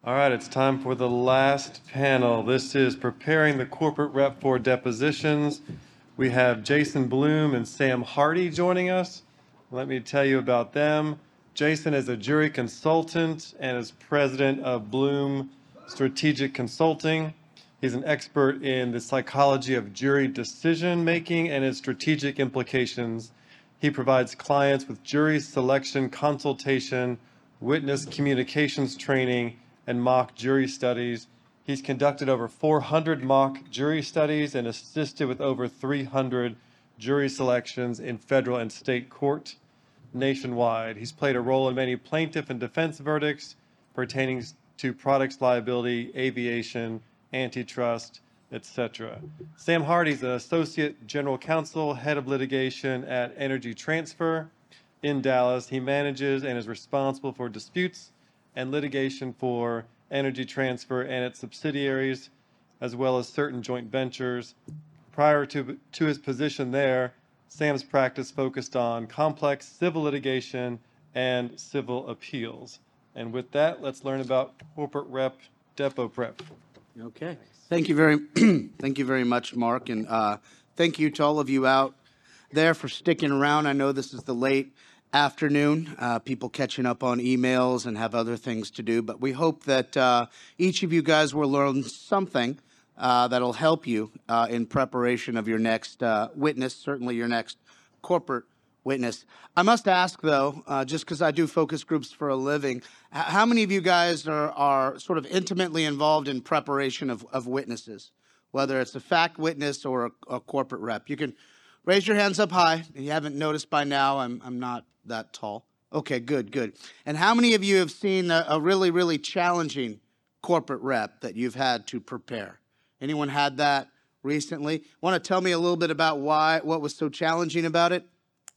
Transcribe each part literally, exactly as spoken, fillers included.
All right, it's time for the last panel. This is preparing the corporate rep for depositions. We have Jason Bloom and Sam Hardy joining us. Let me tell you about them. Jason is a jury consultant and is president of Bloom Strategic Consulting. He's an expert in the psychology of jury decision making and its strategic implications. He provides clients with jury selection consultation, witness communications training, and mock jury studies. He's conducted over four hundred mock jury studies and assisted with over three hundred jury selections in federal and state court nationwide. He's played a role in many plaintiff and defense verdicts pertaining to products liability, aviation, antitrust, et cetera. Sam Hardy is an associate general counsel, head of litigation at Energy Transfer in Dallas. He manages and is responsible for disputes and litigation for Energy Transfer and its subsidiaries, as well as certain joint ventures. Prior to, to his position there, Sam's practice focused on complex civil litigation and civil appeals. And with that, let's learn about corporate rep depo prep. Okay. Thank you very, thank you very much, Mark, and uh, thank you to all of you out there for sticking around. I know this is the late afternoon, uh, people catching up on emails and have other things to do, but we hope that uh, each of you guys will learn something uh, that'll help you uh, in preparation of your next uh, witness, certainly your next corporate witness. I must ask, though, uh, just because I do focus groups for a living, h- how many of you guys are, are sort of intimately involved in preparation of, of witnesses, whether it's a fact witness or a, a corporate rep? You can raise your hands up high. If you haven't noticed by now, I'm, I'm not that tall. Okay, good, good. And how many of you have seen a, a really, really challenging corporate rep that you've had to prepare? Anyone had that recently? Want to tell me a little bit about why, what was so challenging about it?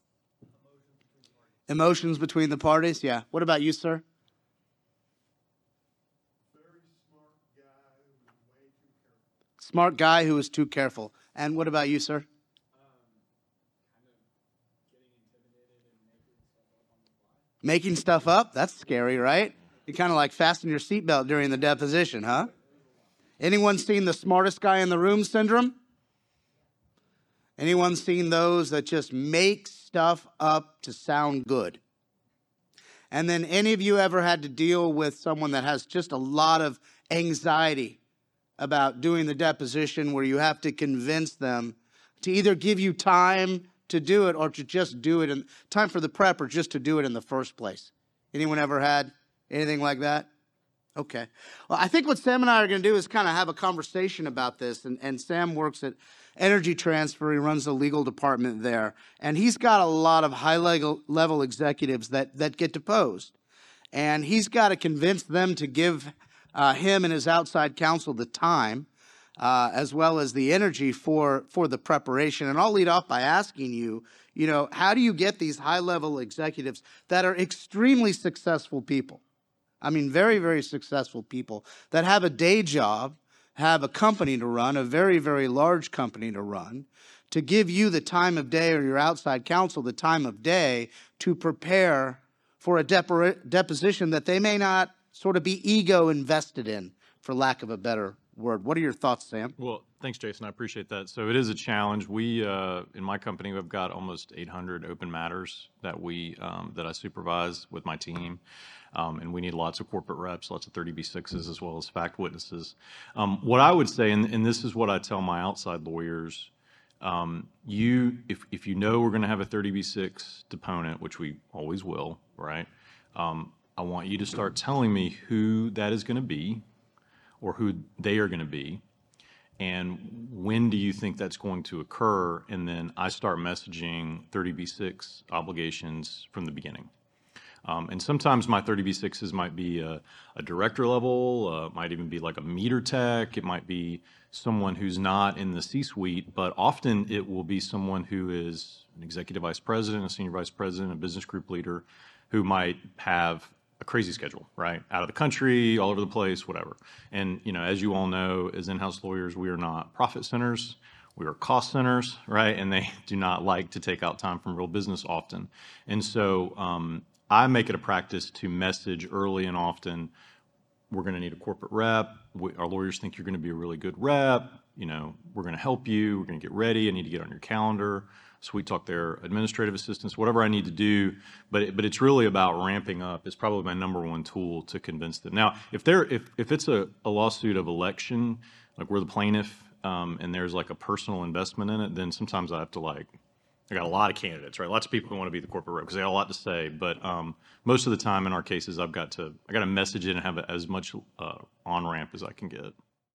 Emotions between the parties? Yeah. What about you, sir? Very smart guy who was way too careful. Smart guy who was too careful. And what about you, sir? Making stuff up? That's scary, right? You kind of like fasten your seatbelt during the deposition, huh? Anyone seen the smartest guy in the room syndrome? Anyone seen those that just make stuff up to sound good? And then any of you ever had to deal with someone that has just a lot of anxiety about doing the deposition where you have to convince them to either give you time to do it or to just do it in time for the prep or just to do it in the first place? Anyone ever had anything like that? Okay. Well, I think what Sam and I are going to do is kind of have a conversation about this. And, and Sam works at Energy Transfer. He runs the legal department there. And he's got a lot of high-level level executives that, that get deposed. And he's got to convince them to give uh, him and his outside counsel the time Uh, as well as the energy for, for the preparation. And I'll lead off by asking you, you know, how do you get these high-level executives that are extremely successful people? I mean, very, very successful people that have a day job, have a company to run, a very, very large company to run, to give you the time of day or your outside counsel the time of day to prepare for a depo- deposition that they may not sort of be ego invested in, for lack of a better word. What are your thoughts, Sam? Well, thanks, Jason. I appreciate that. So it is a challenge. We, uh, in my company, we've got almost eight hundred open matters that we um, that I supervise with my team, um, and we need lots of corporate reps, lots of thirty B sixes, as well as fact witnesses. Um, what I would say, and, and this is what I tell my outside lawyers, um, you, if if you know we're going to have a thirty B six deponent, which we always will, right? Um, I want you to start telling me who that is going to be, or who they are going to be, and when do you think that's going to occur, and then I start messaging thirty B six obligations from the beginning. Um, and sometimes my thirty B sixes might be a, a director level, uh, might even be like a meter tech, it might be someone who's not in the C-suite, but often it will be someone who is an executive vice president, a senior vice president, a business group leader, who might have a crazy schedule, right? Out of the country, all over the place, whatever. And, you know, as you all know, as in-house lawyers, we are not profit centers. We are cost centers, right? And they do not like to take out time from real business often. And so um, I make it a practice to message early and often we're going to need a corporate rep. We, our lawyers think you're going to be a really good rep. You know, we're going to help you. We're going to get ready. I need to get on your calendar. Sweet talk their administrative assistants, whatever I need to do. But it, but it's really about ramping up. It's probably my number one tool to convince them. Now, if they're if if it's a, a lawsuit of election, like we're the plaintiff, um, and there's like a personal investment in it, then sometimes I have to like. I got a lot of candidates, right? Lots of people who want to be the corporate rep because they got a lot to say. But um, most of the time in our cases, I've got to I got to message it and have as much uh, on ramp as I can get.